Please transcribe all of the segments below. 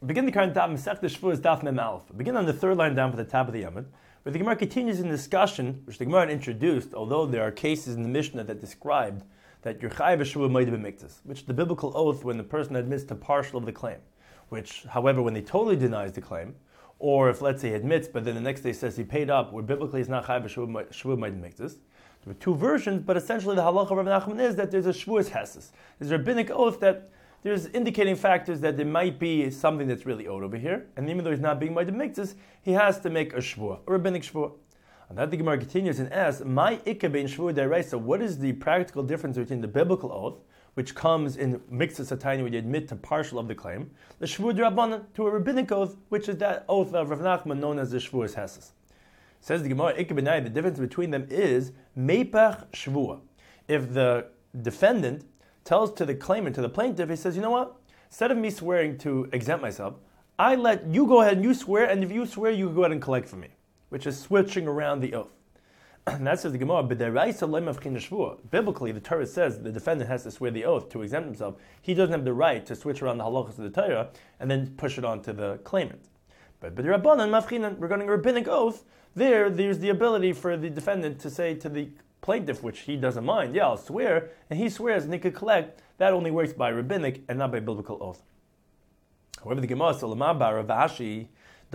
Begin the current daf, Masech Shvuos daf Mem Aleph. Begin on the third line down for the top of the Yamud, where the Gemara continues in discussion, which the Gemara introduced, although there are cases in the Mishnah that described that you're chayav b'shvua moed b'miktzas, which the biblical oath when the person admits to partial of the claim, which, however, when they totally denies the claim, or if, let's say, he admits, but then the next day says he paid up, where biblically he's not chayav b'shvua moed b'miktzas. There are two versions, but essentially the halacha of Rav Nachman is that there's a shvuas heses. There's a rabbinic oath that there's indicating factors that there might be something that's really owed over here, and even though he's not being moed b'miktzas, he has to make a shvua, a rabbinic shvua. And that the Gemara continues and asks, "My ikka bein shvua deraisa." What is the practical difference between the biblical oath, which comes in miktzas hatayni when you admit to partial of the claim, the shvua d'Rabbanan, to a rabbinic oath, which is that oath of Rav Nachman known as the shvuas heses? Says the Gemara, ikka benai, the difference between them is meipach shvua. If the defendant tells to the claimant, to the plaintiff, he says, you know what? Instead of me swearing to exempt myself, I let you go ahead and you swear, and if you swear, you go ahead and collect from me, which is switching around the oath. And that says the Gemara, biblically, the Torah says the defendant has to swear the oath to exempt himself. He doesn't have the right to switch around the halachas of the Torah and then push it on to the claimant. But the Rabbanan mafchinan, regarding a rabbinic oath, there's the ability for the defendant to say to the plaintiff, which he doesn't mind, yeah, I'll swear, and he swears and he could collect. That only works by rabbinic and not by biblical oath. However, the Gemara says, Rav Ashi,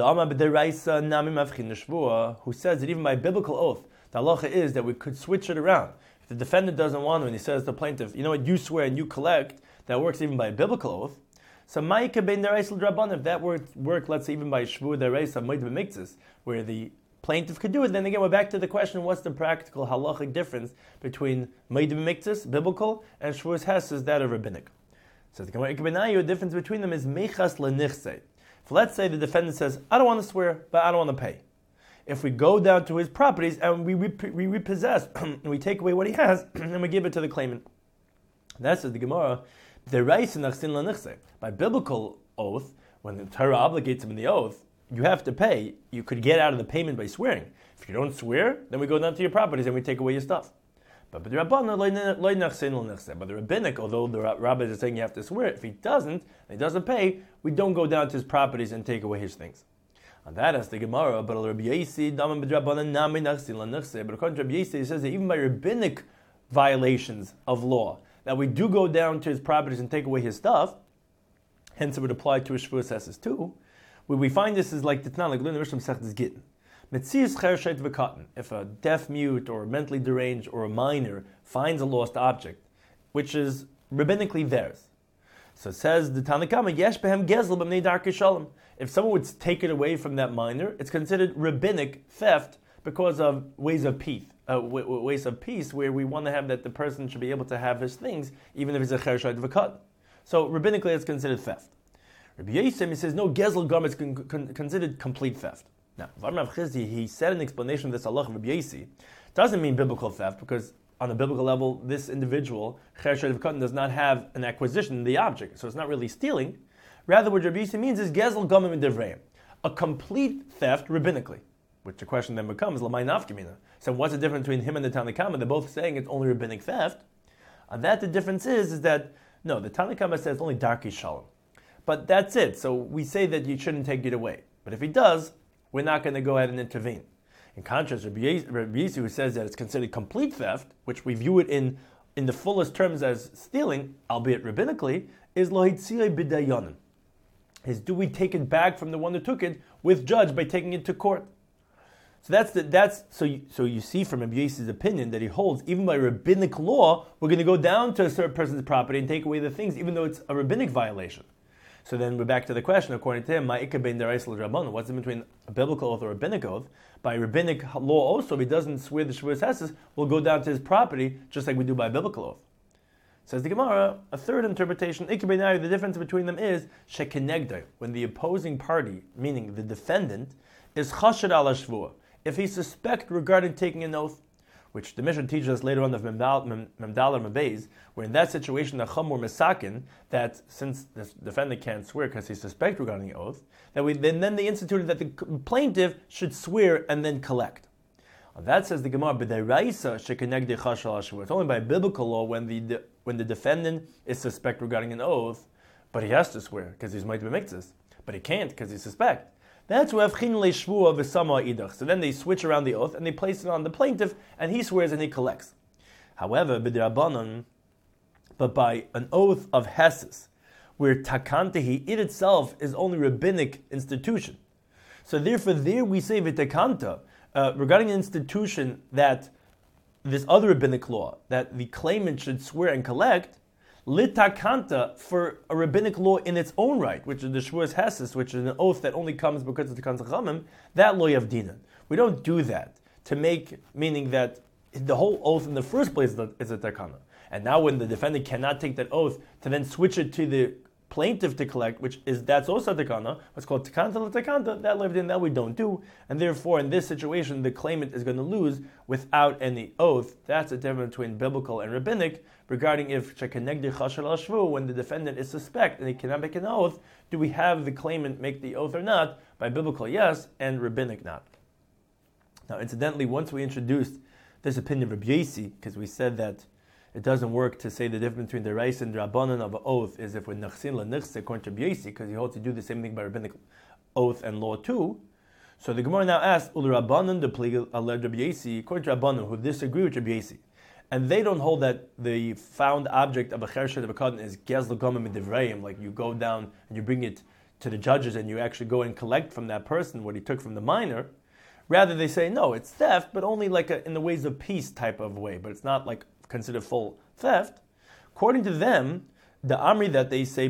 who says that even by biblical oath, the halacha is that we could switch it around. If the defendant doesn't want to, and he says to the plaintiff, you know what, you swear and you collect, that works even by a biblical oath. So ma'ika bein deraisa l'drabanan, if that work, let's say even by shvua deraisa moed b'miktzas, where the plaintiff could do it, then again we're back to the question, what's the practical halachic difference between moed b'miktzas, biblical, and shvuas heses, that of rabbinic? So the difference between them is mechas lenichse. If let's say the defendant says, I don't want to swear, but I don't want to pay. If we go down to his properties and we repossess, and we take away what he has, and we give it to the claimant. That says the Gemara, by biblical oath, when the Torah obligates him in the oath, you have to pay. You could get out of the payment by swearing. If you don't swear, then we go down to your properties and we take away your stuff. But the rabbinic, although the rabbis are saying you have to swear, if he doesn't, and he doesn't pay, we don't go down to his properties and take away his things. And that is the Gemara. But according to Rabbi Yossi, he says that even by rabbinic violations of law, that we do go down to his properties and take away his stuff, hence it would apply to his shvuas heses too. Where we find this is like it's not like learning the Mishnah Masechtas Gittin. If a deaf mute or mentally deranged or a minor finds a lost object, which is rabbinically theirs. So it says the Tanakama, Yesh behem gezel b'mnei darkei shalom. If someone would take it away from that minor, it's considered rabbinic theft because of ways of peace. Ways of peace, where we want to have that the person should be able to have his things, even if he's a cher shayt v'katan. So rabbinically, it's considered theft. Rabbi Yosem, he says no, gezel gam is considered complete theft. Now, Varmav Chizdi, he said an explanation of this halacha of Rabbi Yossi, doesn't mean biblical theft, because on a biblical level, this individual, cher shayt v'katan, does not have an acquisition in the object, so it's not really stealing. Rather, what Rabbi Yossi means is gezel gamim in devreim, a complete theft rabbinically. Which the question then becomes, Lamai nafkamina. So what's the difference between him and the Tanakhama? They're both saying it's only rabbinic theft. And that the difference is that, no, the Tanakhama says only darkei shalom. But that's it. So we say that you shouldn't take it away. But if he does, we're not going to go ahead and intervene. In contrast, Rabbi Yossi, who says that it's considered complete theft, which we view it in the fullest terms as stealing, albeit rabbinically, is lo hitziyah b'dayanim. Is do we take it back from the one who took it with judge by taking it to court? So you see from Rabbi Yossi's opinion that he holds even by rabbinic law we're going to go down to a certain person's property and take away the things even though it's a rabbinic violation. So then we're back to the question, according to him, ma'ika bein deraisa l'drabanan, what's the difference between a biblical oath or a rabbinic oath? By rabbinic law also, if he doesn't swear the shvuas heses, we'll go down to his property just like we do by a biblical oath. Says the Gemara, a third interpretation, the difference between them is shekenegdai, when the opposing party, meaning the defendant, is chashad ala shvua, if he suspects regarding taking an oath, which the Mishnah teaches us later on of Memdal or Mabez, where in that situation the chamur misakin, that since the defendant can't swear because he suspects regarding the oath, that then they instituted that the plaintiff should swear and then collect. That says the Gemara, it's only by biblical law when the defendant is suspect regarding an oath, but he has to swear because he's might be mixes, but he can't because he's suspect. That's where so then they switch around the oath and they place it on the plaintiff, and he swears and he collects. However, but by an oath of Hesses, where takantehi, it itself is only rabbinic institution. So therefore, there we say v'takanta, regarding an institution that this other rabbinic law, that the claimant should swear and collect, litakanta, for a rabbinic law in its own right, which is the shvuas Hesses, which is an oath that only comes because of the Kanzachamim, that lo yavdina. We don't do that to make, meaning that the whole oath in the first place is a takana. And now when the defendant cannot take that oath to then switch it to the plaintiff to collect, that's also takana, what's called takanta l'takanta, that lived in, that we don't do. And therefore, in this situation, the claimant is going to lose without any oath. That's a difference between biblical and rabbinic regarding if shekenegdi chashal ashvu, when the defendant is suspect and he cannot make an oath, do we have the claimant make the oath or not? By biblical, yes, and rabbinic, not. Now, incidentally, once we introduced this opinion of Rabbi Yossi, because we said that it doesn't work to say the difference between the Reis and the Rabbanan of an oath is if we're Nachsin LaNichse according to Rabbi Yossi, because he holds to do the same thing by rabbinic oath and law too. So the Gemara now asks, Ul Rabbanan de Pligel Aled Rabbi Yossi, according to Rabbanan, who disagree with Rabbi Yossi. And they don't hold that the found object of a chershet of a cotton is Gez L'Gomim Midivrayim, like you go down and you bring it to the judges and you actually go and collect from that person what he took from the minor. Rather, they say, no, it's theft, but only like in the ways of peace type of way, but it's not like considered full theft. According to them, the Amri that they say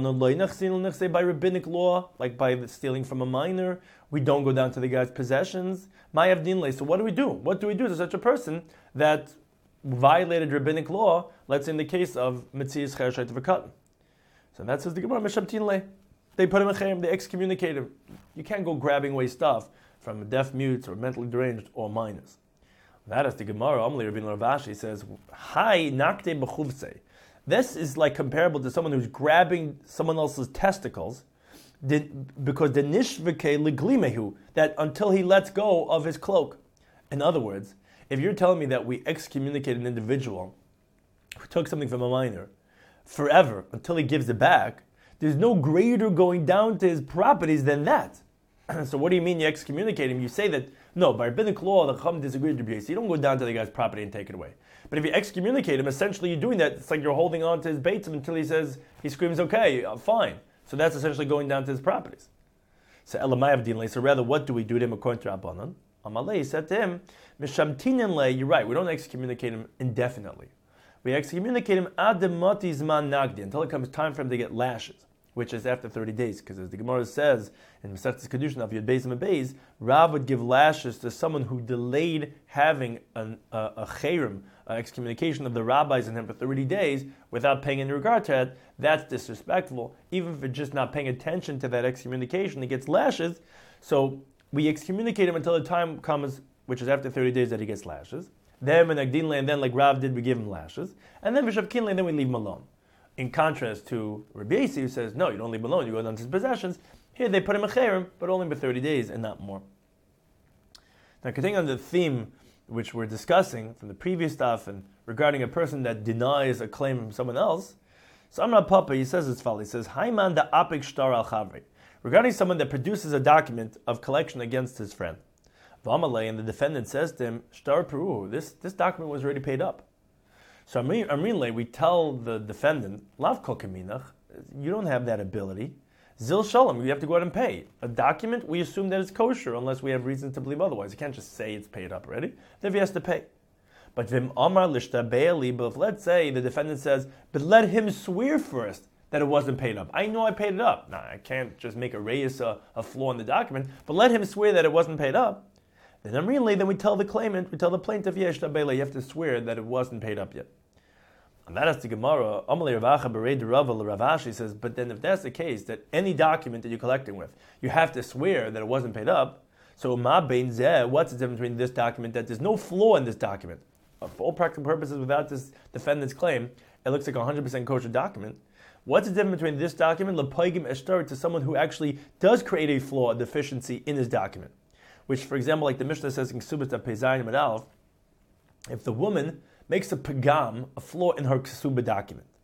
by rabbinic law, like by stealing from a minor, we don't go down to the guy's possessions. So what do we do? What do we do to such a person that violated rabbinic law? Let's say in the case of Metzias Chershet V'Katan. So that says the Gemara Meshamtin Le. They put him in Cherem, they excommunicate him. You can't go grabbing away stuff from deaf mutes or mentally deranged or minors. That is the Gemara. Amli Rabbeinu Rav Ashi says, "Hi nakte b'chuvse." This is like comparable to someone who's grabbing someone else's testicles, because the nishveke leglimehu, that until he lets go of his cloak. In other words, if you're telling me that we excommunicate an individual who took something from a minor forever until he gives it back, there's no greater going down to his properties than that. So what do you mean you excommunicate him? You say that, no, by rabbinic law, the Chacham disagreed with Rabbi Yossi. You don't go down to the guy's property and take it away. But if you excommunicate him, essentially you're doing that. It's like you're holding on to his beitzim until he screams, okay, fine. So that's essentially going down to his properties. So Elamayav Din, so rather, what do we do to him according to Rabbanan? Amalei said to him, Mishamtinin le, you're right, we don't excommunicate him indefinitely. We excommunicate him ad demati zman nagdi, until it comes time for him to get lashes, which is after 30 days, because as the Gemara says in Masechtas Kedushin of Yud Beis and Beis, Rav would give lashes to someone who delayed having a cherem, excommunication of the rabbis in him for 30 days without paying any regard to it. That's disrespectful. Even if it's just not paying attention to that excommunication, he gets lashes. So we excommunicate him until the time comes, which is after 30 days, that he gets lashes. Then and then like Rav did, we give him lashes. And then Bishop Kinley, and then we leave him alone. In contrast to Rabbi Yossi, who says, no, you don't leave him alone, you go down to his possessions. Here they put him a cherem, but only for 30 days and not more. Now, continuing on the theme which we're discussing from the previous stuff and regarding a person that denies a claim from someone else, so Amar Papa, he says as follows, he says, Haiman da apik shtar al chavri, regarding someone that produces a document of collection against his friend. V'amalei, and the defendant says to him, shtar peru, this document was already paid up. So Amrinle, we tell the defendant, Lav kol kaminach, you don't have that ability. Zil shalom, you have to go out and pay. A document, we assume that it's kosher unless we have reason to believe otherwise. You can't just say it's paid up already. Then he has to pay. But vim amar lishta be'eli, but if let's say the defendant says, but let him swear first that it wasn't paid up. I know I paid it up. Now, I can't just make a reis, a flaw in the document, but let him swear that it wasn't paid up. Then Amrinle, then we tell the claimant, we tell the plaintiff, yeshta be'eli, you have to swear that it wasn't paid up yet. And that is the Gemara. Amalei Ravacha Berei Rava Rav Ashi says, but then if that's the case, that any document that you're collecting with, you have to swear that it wasn't paid up. So ma bein zeh, what's the difference between this document, that there's no flaw in this document? For all practical purposes, without this defendant's claim, it looks like a 100% kosher document. What's the difference between this document, lepoigim eshtar, to someone who actually does create a flaw, a deficiency in his document? Which, for example, like the Mishnah says in Ksubas Peizayin Medalv, if the woman makes a pagam, a flaw in her ksuba document,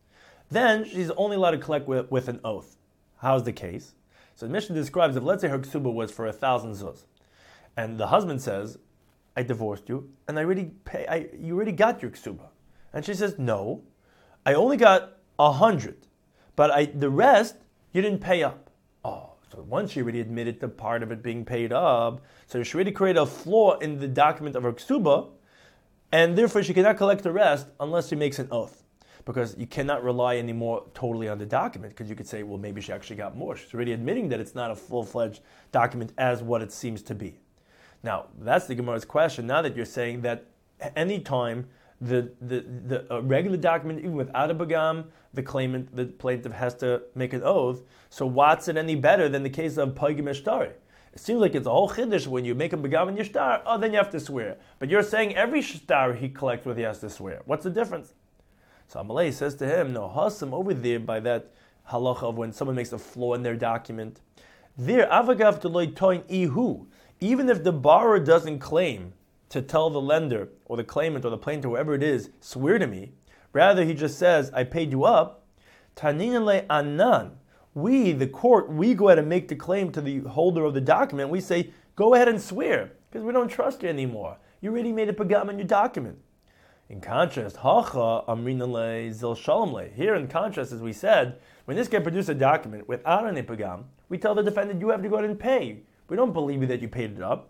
then she's only allowed to collect with an oath. How's the case? So the Mishnah describes if, let's say, her ksuba was for 1,000 zuz, and the husband says, I divorced you, and you already got your ksuba. And she says, no, I only got 100, but the rest you didn't pay up. Oh, so once she already admitted to part of it being paid up, so she already created a flaw in the document of her ksuba, and therefore she cannot collect the rest unless she makes an oath. Because you cannot rely anymore totally on the document, because you could say, well, maybe she actually got more. She's already admitting that it's not a full-fledged document as what it seems to be. Now, that's the Gemara's question. Now that you're saying that any time the regular document, even without a bagam, the plaintiff has to make an oath, so what's it any better than the case of Pagim Eshtari? It seems like it's a whole chiddush when you make a begam in your shtar, then you have to swear. But you're saying every shtar he collects with, he has to swear. What's the difference? So Amalei says to him, no, Hassam over there by that halacha of when someone makes a flaw in their document, there, avagav deloy toin ihu, even if the borrower doesn't claim to tell the lender or the claimant or the plaintiff, whoever it is, swear to me, rather he just says, I paid you up, taninale anan, we, the court, we go ahead and make the claim to the holder of the document. We say, go ahead and swear, because we don't trust you anymore. You already made a pagam in your document. In contrast, hacha amrinale zil shalomle. Here, in contrast, as we said, when this guy produced a document without an pagam, we tell the defendant, you have to go ahead and pay. We don't believe you that you paid it up.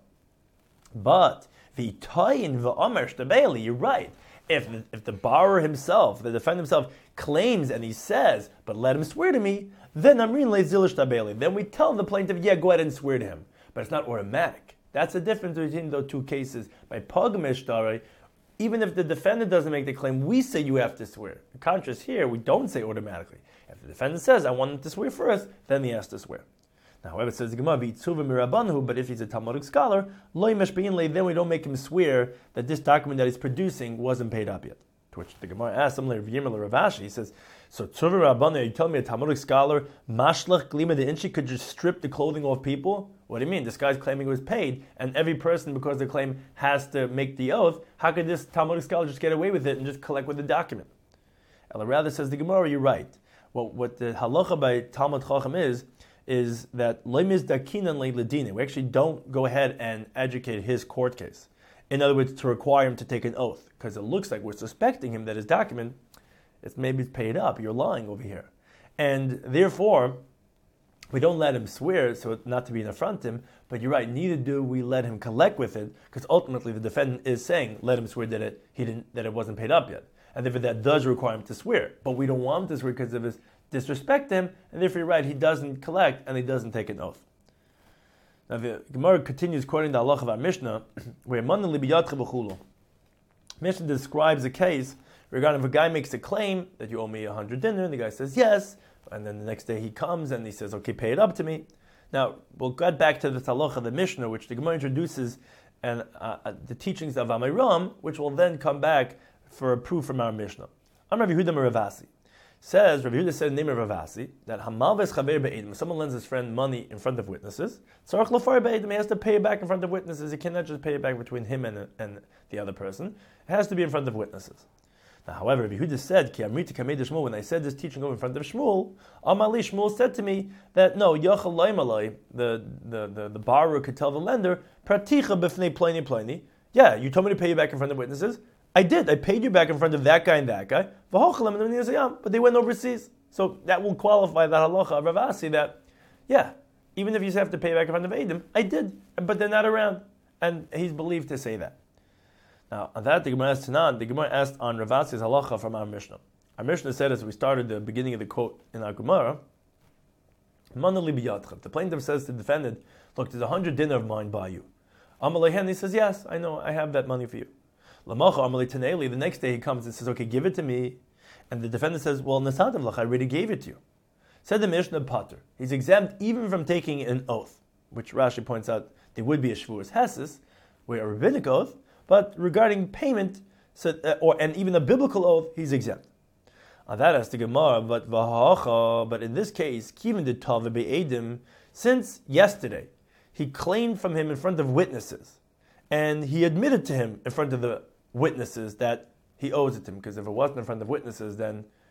But the tayin v'amer shtabeli, you're right. If the borrower himself, the defendant himself, claims and he says, but let him swear to me, then amrinale zil shtabeli. Then we tell the plaintiff, yeah, go ahead and swear to him. But it's not automatic. That's the difference between those two cases. By pagam eshtari, even if the defendant doesn't make the claim, we say you have to swear. In contrast here, we don't say automatically. If the defendant says, I want him to swear first, then he has to swear. Now, however, it says the Gemara, but if he's a Talmudic scholar, then we don't make him swear that this document that he's producing wasn't paid up yet. To which the Gemara asks him, he says, so Tzuva Rabbanu, you tell me a Talmudic scholar, Mashlach Glima the Inchi could just strip the clothing off people? What do you mean? This guy's claiming it was paid, and every person, because they claim, has to make the oath. How could this Talmudic scholar just get away with it and just collect with the document? Ella rather says the Gemara, you're right. Well, what the halacha by Talmud Chacham is that leimiz dakinan le'ledina. We actually don't go ahead and educate his court case. In other words, to require him to take an oath, because it looks like we're suspecting him that his document, maybe it's paid up. You're lying over here, and therefore, we don't let him swear, so not to be an affront to him, but you're right, neither do we let him collect with it, because ultimately the defendant is saying, let him swear that it wasn't paid up yet. And therefore that does require him to swear. But we don't want him to swear because of his disrespect to him, and therefore you're right, he doesn't collect and he doesn't take an oath. Now the Gemara continues quoting the halach of our Mishnah, where Mishnah describes a case regarding if a guy makes a claim that you owe me 100 dinar, and the guy says yes, and then the next day he comes and he says, okay, pay it up to me. Now, we'll get back to the halacha of the Mishnah, which the Gemara introduces, and the teachings of Amiram, which will then come back for a proof from our Mishnah. Rav Yehuda Ravasi says, Rav Yehuda said in the name of Ravasi, that Hamalves Chaver Be'edim, if someone lends his friend money in front of witnesses, Tzarech Lafar Be'edim, he has to pay it back in front of witnesses. He cannot just pay it back between him and the other person. It has to be in front of witnesses. Now, however, Yehuda said, Ki Amrita Kamei Shmuel, when I said this teaching over in front of Shmuel, Amali Shmuel said to me that no, Yachal Laimalai, the borrower could tell the lender, Praticha b'fnei pleni pleni. Yeah, you told me to pay you back in front of witnesses. I did. I paid you back in front of that guy and that guy. But they went overseas. So that will qualify that halacha of Ravasi that, yeah, even if you have to pay back in front of Edom, I did, but they're not around. And he's believed to say that. Now, on that, the Gemara asked on Ravasi's halacha from our Mishnah. Our Mishnah said, as we started the beginning of the quote in our Gemara, the plaintiff says to the defendant, look, there's 100 dinar of mine by you. Amalehen, he says, yes, I know, I have that money for you. Lamacha Amalei Taneli, the next day he comes and says, okay, give it to me. And the defendant says, well, Nasadim Lach, I already gave it to you. Said the Mishnah Pater, he's exempt even from taking an oath, which Rashi points out there would be a Shvuras Heses, where a rabbinic oath, but regarding payment, and even a biblical oath, he's exempt. On that as the Gemara, but in this case, Kivin de Tava Be'edim, since yesterday, he claimed from him in front of witnesses, and he admitted to him in front of the witnesses that he owes it to him, because if it wasn't in front of witnesses, then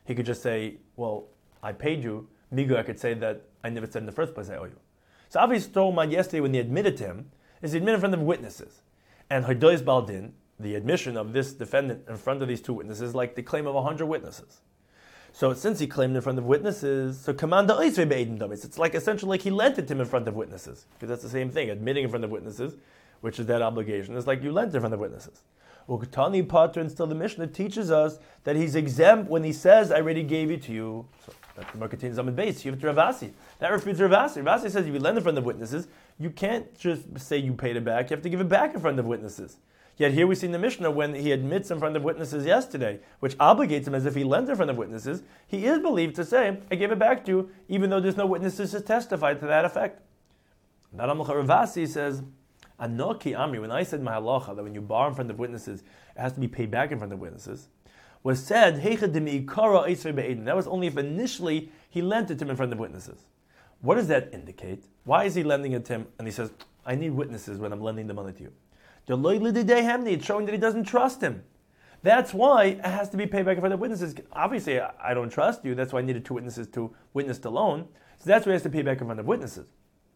he could just say, well, I paid you. Migu, I could say that I never said in the first place I owe you. So obviously, Tolman yesterday when he admitted to him, is he admitted in front of witnesses. And Hodois Baldin, the admission of this defendant in front of these two witnesses, like the claim of 100 witnesses. So since he claimed in front of witnesses, so Kamanda Oisve Be'edim Damis, it's like essentially like he lent it to him in front of witnesses. Because that's the same thing, admitting in front of witnesses, which is that obligation. It's like you lent it in front of witnesses. Uktani Pater, and still the Mishnah teaches us that he's exempt when he says, I already gave it to you. So that the Gemara continues on the base. You have to Ravasi. That refutes Ravasi. Ravasi says if you lend in front of witnesses, you can't just say you paid it back. You have to give it back in front of witnesses. Yet here we see in the Mishnah when he admits in front of witnesses yesterday, which obligates him as if he lent in front of witnesses, he is believed to say, I gave it back to you, even though there's no witnesses to testify to that effect. Ravasi says, Anoki Amri, when I said my halacha, that when you borrow in front of witnesses, it has to be paid back in front of witnesses, was said, that was only if initially he lent it to him in front of witnesses. What does that indicate? Why is he lending it to him? And he says, I need witnesses when I'm lending the money to you. It's showing that he doesn't trust him. That's why it has to be paid back in front of witnesses. Obviously, I don't trust you. That's why I needed two witnesses to witness the loan. So that's why he has to pay back in front of witnesses.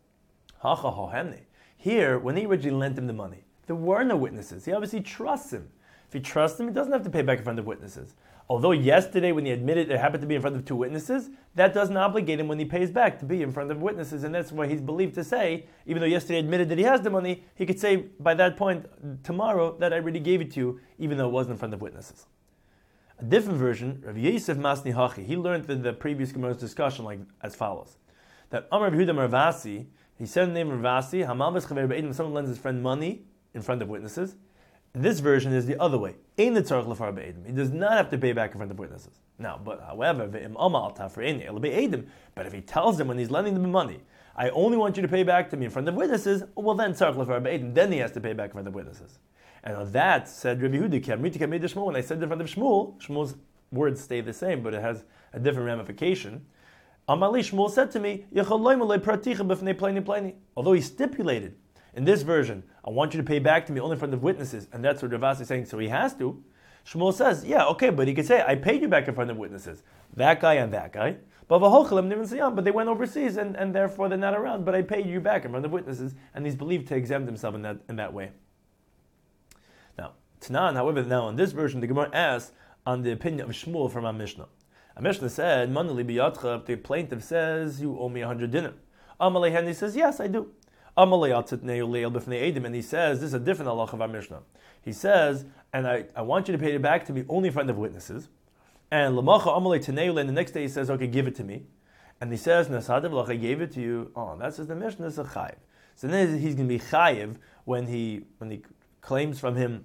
Here, when he originally lent him the money, there were no witnesses. He obviously trusts him. If he trusts him, he doesn't have to pay back in front of witnesses. Although yesterday, when he admitted it happened to be in front of two witnesses, that doesn't obligate him when he pays back to be in front of witnesses, and that's why he's believed to say, even though yesterday admitted that he has the money, he could say by that point, tomorrow, that I already gave it to you, even though it wasn't in front of witnesses. A different version, Rav Yosef Masni Hachi, he learned in the previous Gemara's discussion like as follows, that Amar Yehuda Ravasi, he said the name of Ravasi, when someone lends his friend money in front of witnesses. This version is the other way. He does not have to pay back in front of witnesses. Now, but however, but if he tells them when he's lending them money, I only want you to pay back to me in front of witnesses, well then then he has to pay back in front of witnesses. And on that said Rabbi Yehuda, when I said it in front of Shmuel, Shmuel's words stay the same, but it has a different ramification. Amali Shmuel said to me, although he stipulated in this version, I want you to pay back to me only in front of witnesses, and that's what Ravasi is saying, so he has to. Shmuel says, yeah, okay, but he could say, I paid you back in front of witnesses. That guy and that guy. But they went overseas, and therefore they're not around, but I paid you back in front of witnesses, and he's believed to exempt himself in that way. Now, Tanan, however, now in this version, the Gemara asks on the opinion of Shmuel from our Mishnah. Our Mishnah said, Manali biyatcha, if the plaintiff says, you owe me 100 dinar. Amalei, and he says, yes, I do. And he says, this is a different halach of our Mishnah. He says, and I want you to pay it back to me only in front of witnesses. And the next day he says, okay, give it to me. And he says, I gave it to you. Oh, that says the Mishnah is a chayiv. So then he's going to be chayiv when he claims from him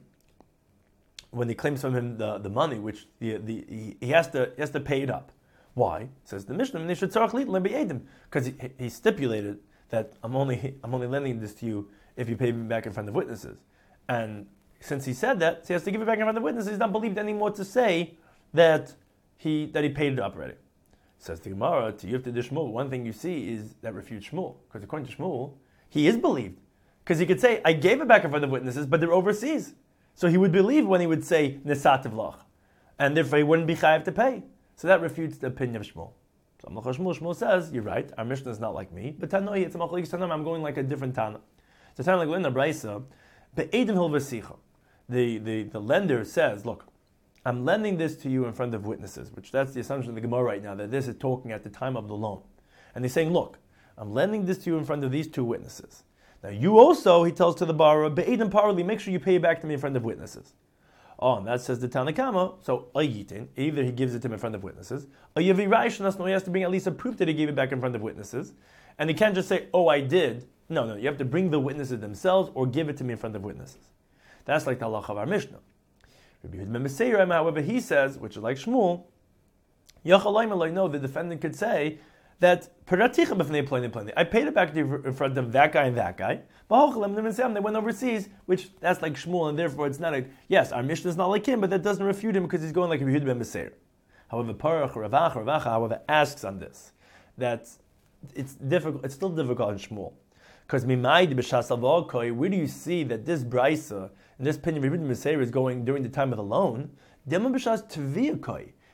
the money, which he has to pay it up. Why? Says the Mishnah, because he stipulated that I'm only lending this to you if you pay me back in front of witnesses. And since he said that, so he has to give it back in front of witnesses. He's not believed anymore to say that he paid it up already. Says the Gemara, to Yufta de Shmuel, one thing you see is that refutes Shmuel. Because according to Shmuel, he is believed. Because he could say, I gave it back in front of witnesses, but they're overseas. So he would believe when he would say, Nesativ Lach. And therefore he wouldn't be chayav to pay. So that refutes the opinion of Shmuel. So Shmuel says, you're right, our Mishnah is not like me, but Tanoi, it's a Machlokes Tanam, I'm going like a different Tana. So Tana like in the Braisa, Be'edim Hil V'Sicha. The lender says, look, I'm lending this to you in front of witnesses, which that's the assumption of the Gemara right now, that this is talking at the time of the loan. And they're saying, look, I'm lending this to you in front of these two witnesses. Now you also, he tells to the borrower, Be'edim Parli, make sure you pay it back to me in front of witnesses. Oh, and that says the Tanakama, so Ayitin, either he gives it to him in front of witnesses, or Yavirashnas, no, he has to bring at least a proof that he gave it back in front of witnesses. And he can't just say, oh, I did. No, you have to bring the witnesses themselves or give it to me in front of witnesses. That's like the halach of our Mishnah. However, he says, which is like Shmuel, no, the defendant could say that I paid it back to you in front of that guy and that guy. They went overseas, which that's like Shmuel, and therefore it's not yes, our Mishnah is not like him, but that doesn't refute him because he's going like a Yehuda ben Meseir. However, Parach Ravacha, asks on this that it's difficult. It's still difficult in Shmuel because where do you see that this brisa and this opinion of Yehuda ben Meseir is going during the time of the loan?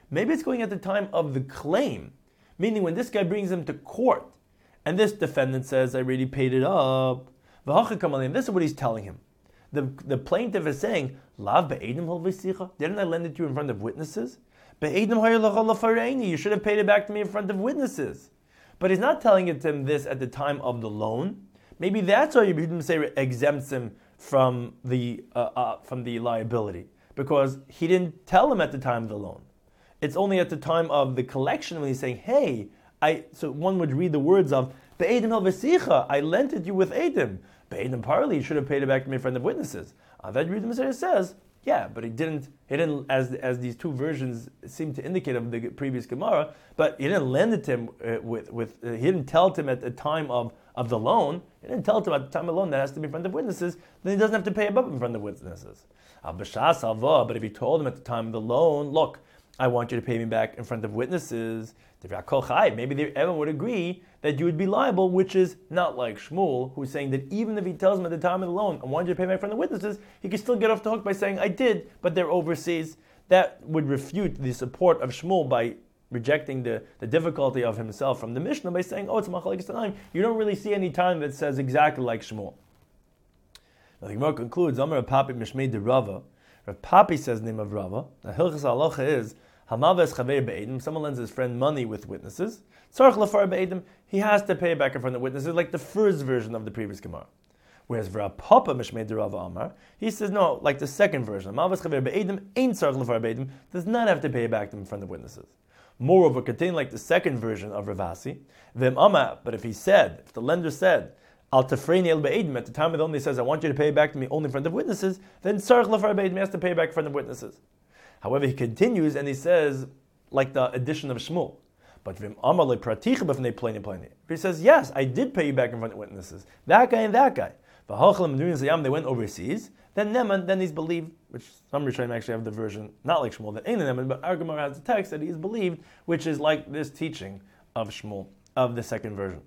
Maybe it's going at the time of the claim, meaning when this guy brings him to court, and this defendant says, I already paid it up. This is what he's telling him. The plaintiff is saying, Lav be'edim hol v'sicha? Didn't I lend it to you in front of witnesses? Be'edim hayr, you should have paid it back to me in front of witnesses. But he's not telling it to him this at the time of the loan. Maybe that's why Yehudim say exempts him from the liability, because he didn't tell him at the time of the loan. It's only at the time of the collection when he's saying, hey, so one would read the words of be'edim hol v'sicha, I lent it you with edim. Be'edim parli, you should have paid it back to me in front of witnesses. That Yehudim says, yeah, but he didn't, as these two versions seem to indicate of the previous Gemara, but he didn't lend it to him he didn't tell it to him at the time of the loan. He didn't tell it to him at the time of the loan that has to be in front of witnesses, then he doesn't have to pay above in front of witnesses. But if he told him at the time of the loan, look, I want you to pay me back in front of witnesses, maybe everyone would agree that you would be liable, which is not like Shmuel, who's saying that even if he tells him at the time of the loan, I want you to pay back in front of witnesses, he can still get off the hook by saying, I did, but they're overseas. That would refute the support of Shmuel by rejecting the difficulty of himself from the Mishnah by saying, it's machlekes tanaim. You don't really see any time that says exactly like Shmuel. Now the Gemara concludes, Amar Papi Mishmei de Rava. Rav Papi says the name of Rava. The Hilchas Halacha is, Hamaves chaver be'edim, someone lends his friend money with witnesses. Tzarich lafar be'edim, he has to pay back in front of witnesses, like the first version of the previous Gemara. Whereas Rav Papa Mishmei de Rava Amar, he says no, like the second version. Hamaves chaver be'edim, ein tzarich lafar be'edim, does not have to pay back in front of witnesses. Moreover, contain like the second version of Ravasi, Vim Amar, but if the lender said, Al tafreini el be'edim, at the time of the loan he says, I want you to pay back to me only in front of witnesses, then tzarich lafar be'edim, he has to pay back in front of witnesses. However, he continues and he says, like the addition of Shmuel, but he says, yes, I did pay you back in front of witnesses. That guy and that guy. They went overseas. Then he's believed, which some Rishonim actually have the version, not like Shmuel, that ain't Neman, but our Gemara has the text that he is believed, which is like this teaching of Shmuel, of the second version.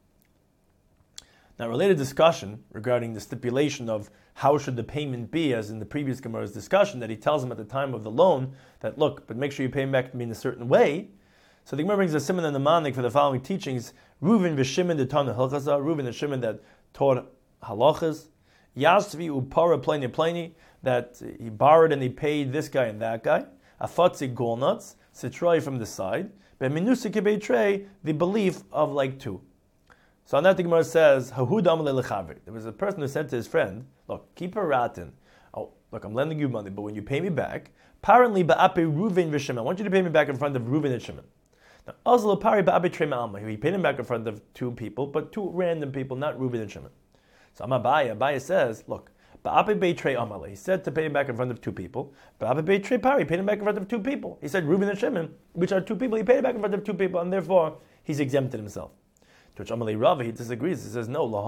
Now, related discussion regarding the stipulation of how should the payment be, as in the previous Gemara's discussion, that he tells him at the time of the loan that, look, but make sure you pay him back to me in a certain way. So the Gemara brings a Simon and the Manik for the following teachings. Reuven v'Shimon the Tana Hilchasa, Reuven and Shimon that taught halachas. Yasvi upara pleni, that he borrowed and he paid this guy and that guy. Afatzi golnuts, sitroi from the side. Be'minusi kibeitrei, the belief of like two. So on that the Gemara says, there was a person who said to his friend, look, keep a ratin. Oh, look, I'm lending you money, but when you pay me back, apparently ba'ape Reuven v'Shimon, I want you to pay me back in front of Reuven and Shimon. Now, Azlo pari ba'ape trei ma'alma, he paid him back in front of two people, but two random people, not Reuven and Shimon. So Abaye says, look, ba'ape beitrei amale, he said to pay him back in front of two people, ba'ape beitrei pari, he paid him back in front of two people. He said Reuven and Shimon, which are two people, he paid him back in front of two people, and therefore he's exempted himself. To which Amalei Rava, he disagrees. He says, no,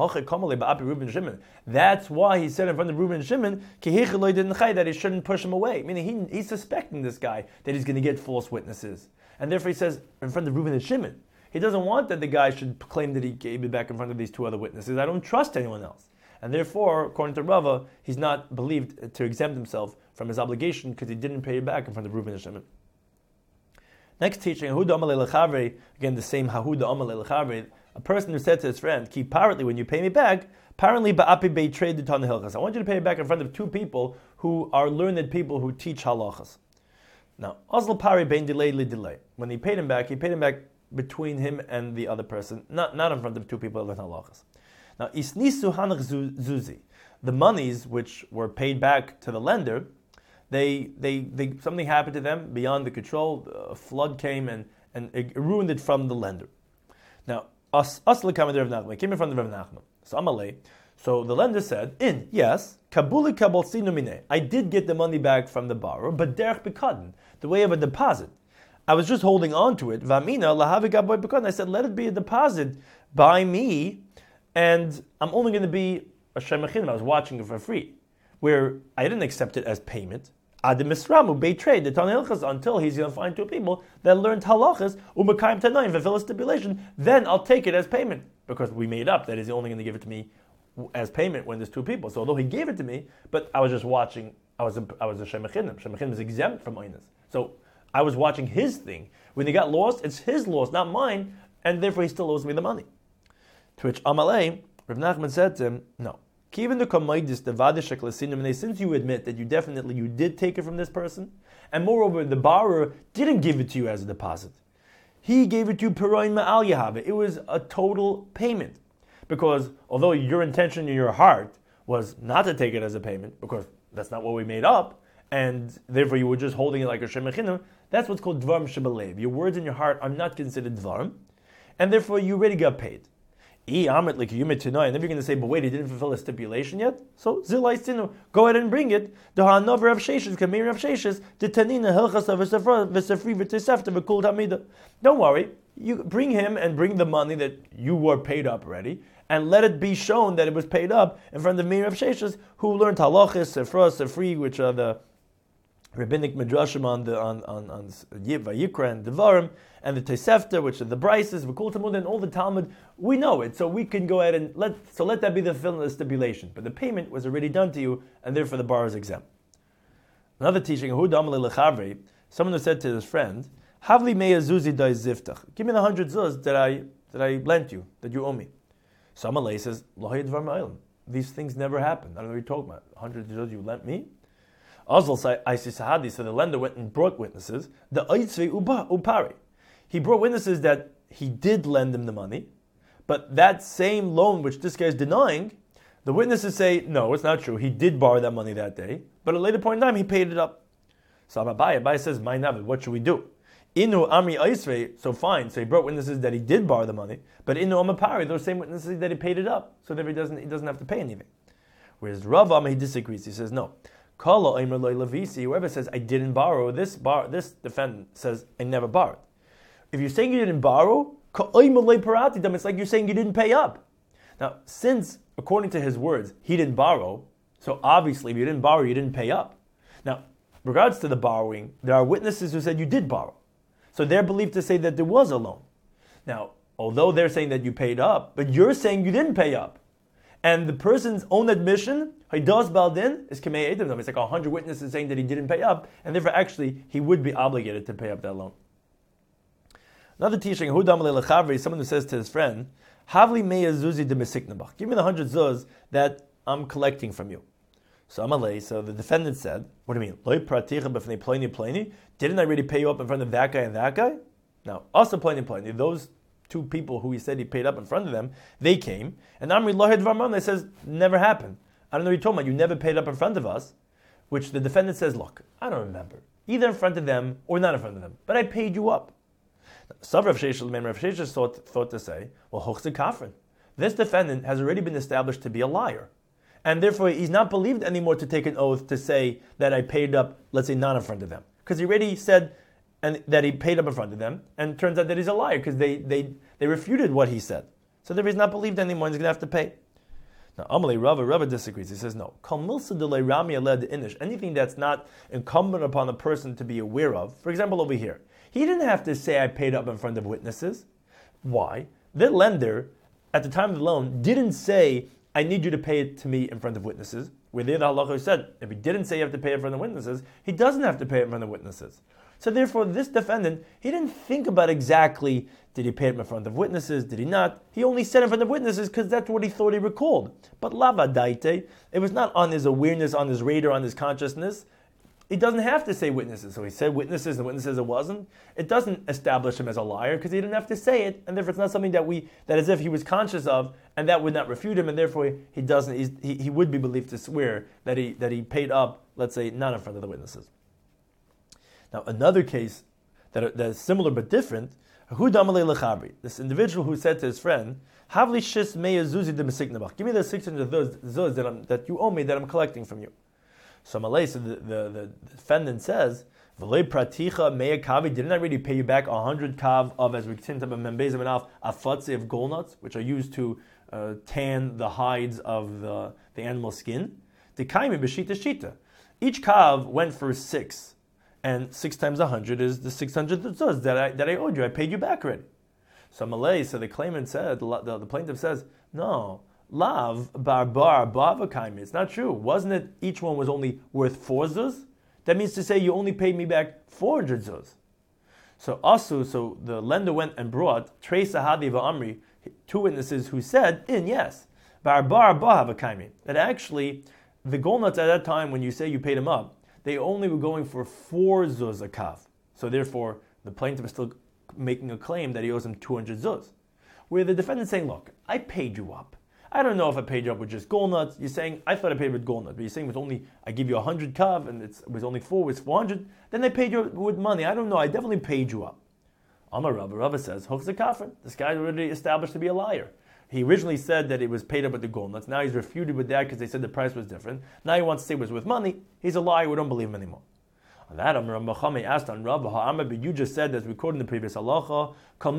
that's why he said in front of Reuben and Shimon, that he shouldn't push him away. Meaning he's suspecting this guy that he's going to get false witnesses. And therefore he says, in front of Reuben and Shimon, he doesn't want that the guy should claim that he gave it back in front of these two other witnesses. I don't trust anyone else. And therefore, according to Rava, he's not believed to exempt himself from his obligation because he didn't pay it back in front of Reuben and Shimon. Next teaching, again the same Hahuda Amalei Lechavre, a person who said to his friend, "Keep apparently when you pay me back, apparently ba'api beitrei d'tana hilchas. I want you to pay me back in front of two people who are learned people who teach halachas." Now, Oslo pari bein delay li delay. When he paid him back between him and the other person, not in front of two people who learn halachas. Now, isnisu hanach zuzi, the monies which were paid back to the lender, they something happened to them beyond the control. A flood came and it ruined it from the lender. Now, it came in front of Rav Nachman. So Amalei. So the lender said, yes, kabuli kabal sinu mineh. I did get the money back from the borrower, but derech bekadin, the way of a deposit. I was just holding on to it. Vamina lahavi gaboy bekadin. I said, let it be a deposit by me, and I'm only going to be a shemachin. I was watching it for free, where I didn't accept it as payment. Adim misramu beitrei the tan hilchas, until he's going to find two people that learned halachas u'mekayim tanaim, fulfill a stipulation. Then I'll take it as payment, because we made up that he's only going to give it to me as payment when there's two people. So although he gave it to me, but I was just watching. I was a shemachinim. Shemachinim is exempt from oinus. So I was watching his thing. When he got lost, it's his loss, not mine, and therefore he still owes me the money. To which Amalei, Rav Nachman said to him, no. Since you admit that you did take it from this person, and moreover, the borrower didn't give it to you as a deposit. He gave it to you Peroin Ma'al Yahave. It was a total payment. Because although your intention in your heart was not to take it as a payment, because that's not what we made up, and therefore you were just holding it like a shemechinah, that's what's called dvarim shebalev. Your words in your heart are not considered dvarim, and therefore you already got paid. And then you're going to say, but wait, he didn't fulfill a stipulation yet? So, zilai sinu, go ahead and bring it. The ha'anover of sheshes, kamir of sheshes, the tanina hilchasa v'sefri v'tesefta v'kul tamida. Don't worry, you bring him and bring the money that you were paid up already, and let it be shown that it was paid up in front of Mir of Sheshes, who learned halachis, sefra, sefri, which are the rabbinic midrashim on Vayikra and Devarim, and the Tosefta, which are the Brises, V'kul Talmud, and all the Talmud. We know it, so we can go ahead and let that be the fill the stipulation. But the payment was already done to you, and therefore the bar is exempt. Another teaching, someone who said to his friend, Havli meya zuzi dai ziftach. Give me the 100 zuz that I lent you, that you owe me. So Amalei says, these things never happened. I don't know what you're talking about. 100 zuz you lent me? Azal Aisi Sahadi, so the lender went and brought witnesses. The Aitzve Upari. He brought witnesses that he did lend him the money, but that same loan which this guy is denying, the witnesses say, no, it's not true. He did borrow that money that day, but at a later point in time, he paid it up. So Abai says, my navid, what should we do? Inu Amri Aisve, so fine. So he brought witnesses that he did borrow the money, but Inu Amapari, those same witnesses that he paid it up, so that he doesn't have to pay anything. Whereas Rav Am, he disagrees. He says, no. Whoever says, I didn't borrow, this defendant says, I never borrowed. If you're saying you didn't borrow, it's like you're saying you didn't pay up. Now, since, according to his words, he didn't borrow, so obviously if you didn't borrow, you didn't pay up. Now, regards to the borrowing, there are witnesses who said you did borrow. So they're believed to say that there was a loan. Now, although they're saying that you paid up, but you're saying you didn't pay up. And the person's own admission, Haidas Baldin, is Kamei Edom. It's like 100 witnesses saying that he didn't pay up, and therefore actually he would be obligated to pay up that loan. Another teaching, someone who says to his friend, Havli meya zuzi de mesiknabach. Give me the 100 zuz that I'm collecting from you. So Amalei, so the defendant said, what do you mean? Loi praticha b'fnei pleni? Didn't I already pay you up in front of that guy and that guy? Now, also pleni. Those two people who he said he paid up in front of them, they came, and Amri Lohed Varman, they says, never happened. I don't know what you're talking about, you never paid up in front of us, which the defendant says, look, I don't remember, either in front of them or not in front of them, but I paid you up. Some Rav Sheshes thought to say, well, Hochze Kafrin. This defendant has already been established to be a liar, and therefore he's not believed anymore to take an oath to say that I paid up, let's say, not in front of them. Because he already said and that he paid up in front of them, and it turns out that he's a liar because they refuted what he said. So therefore he's not believed anymore, he's going to have to pay. Now, Amalei Rava disagrees. He says, no. Anything that's not incumbent upon a person to be aware of, for example, over here, he didn't have to say, I paid up in front of witnesses. Why? The lender, at the time of the loan, didn't say, I need you to pay it to me in front of witnesses. Where there the halacha said, if he didn't say you have to pay it in front of witnesses, he doesn't have to pay it in front of witnesses. So therefore, this defendant, he didn't think about exactly, did he pay it in front of witnesses, did he not? He only said in front of witnesses because that's what he thought he recalled. But lava daite, it was not on his awareness, on his radar, on his consciousness. He doesn't have to say witnesses. So he said witnesses, and witnesses it wasn't. It doesn't establish him as a liar because he didn't have to say it, and therefore it's not something that as if he was conscious of, and that would not refute him, and therefore he would be believed to swear that he paid up, let's say, not in front of the witnesses. Now, another case that is similar but different, this individual who said to his friend, Havli shis meya zuzi de mesiknabach. Give me the 600 zuz that you owe me that I'm collecting from you. So Malay, so the defendant says, V'lei praticha meya kavi, didn't I already pay you back 100 kav of, as we continue to membezim and afatze of gallnuts, which are used to tan the hides of the animal skin? The kaimi b'shita shita. Each kav went for 6. And 6 times 100 is the 600 zuz that I owed you. I paid you back already. So Malay, so the claimant said, the plaintiff says, no, lav barbar bavakaimi. It's not true. Wasn't it each one was only worth 4 zuz? That means to say you only paid me back 400 zuz. So Asu, so the lender went and brought Trei Sahadi Va'amri, two witnesses who said, yes, that actually the golnuts at that time, when you say you paid him up, they only were going for 4 zuz a kav. So therefore, the plaintiff is still making a claim that he owes him 200 zuz. Where the defendant's saying, look, I paid you up. I don't know if I paid you up with just golnuts. You're saying, I thought I paid with golnuts, but you're saying I give you 100 kav and it was only 4, it was 400. Then they paid you with money. I don't know. I definitely paid you up. Amar Rava says, Hofza Kafir. This guy already established to be a liar. He originally said that it was paid up with the golnuts. Now he's refuted with that because they said the price was different. Now he wants to say it was with money. He's a liar. We don't believe him anymore. On that, Amar Machame asked on Rava, but you just said, as we quoted in the previous halacha,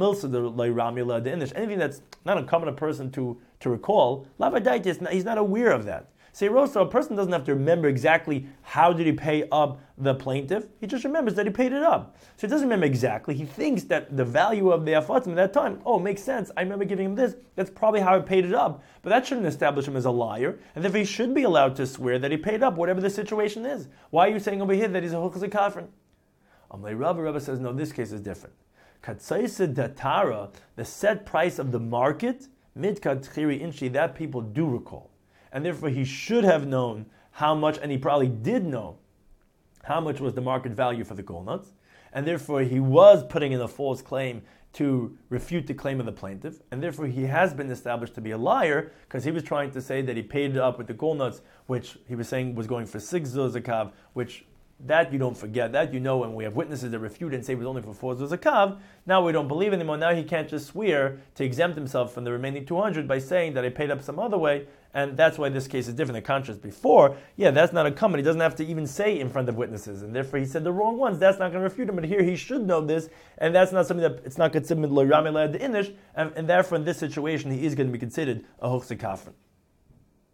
anything that's not uncommon a person to recall, he's not aware of that. Say, Rosa, a person doesn't have to remember exactly how did he pay up the plaintiff. He just remembers that he paid it up. So he doesn't remember exactly. He thinks that the value of the afatzim at that time, makes sense. I remember giving him this. That's probably how I paid it up. But that shouldn't establish him as a liar. And therefore he should be allowed to swear that he paid up, whatever the situation is. Why are you saying over here that he's a huchas kafrin? Rava says, no, this case is different. Katsaisa datara, the set price of the market, midkat chiri inchi, that people do recall. And therefore he should have known how much, and he probably did know how much was the market value for the golnuts, and therefore he was putting in a false claim to refute the claim of the plaintiff, and therefore he has been established to be a liar, because he was trying to say that he paid it up with the golnuts, which he was saying was going for 6 zuz a kav, which that you don't forget, that you know when we have witnesses that refute and say it was only for 4 zuz a kav, now we don't believe anymore. Now he can't just swear to exempt himself from the remaining 200 by saying that I paid up some other way, and that's why this case is different than contrast before. That's not uncommon. He doesn't have to even say in front of witnesses, and therefore he said the wrong ones. That's not going to refute him, but here he should know this, and that's not something that, it's not considered loy rami lad the inish, and therefore in this situation he is going to be considered a hochse kafir.